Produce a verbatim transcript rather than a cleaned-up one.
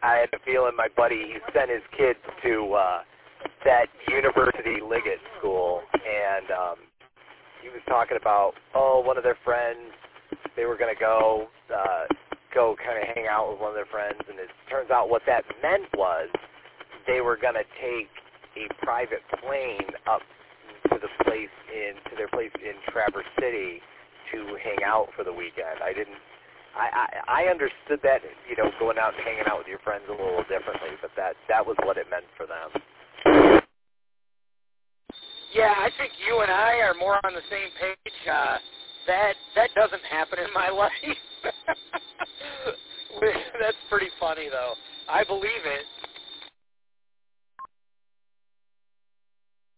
I had a feeling my buddy, he sent his kids to uh, that University Liggett school, and um, he was talking about, oh, one of their friends, they were going to go, uh, go kind of hang out with one of their friends, and it turns out what that meant was they were going to take a private plane up to the place in, to their place in Traverse City to hang out for the weekend. I didn't, I, I, I understood that, you know, going out and hanging out with your friends a little differently, but that, that was what it meant for them. Yeah, I think you and I are more on the same page. Uh, that that doesn't happen in my life. That's pretty funny, though. I believe it.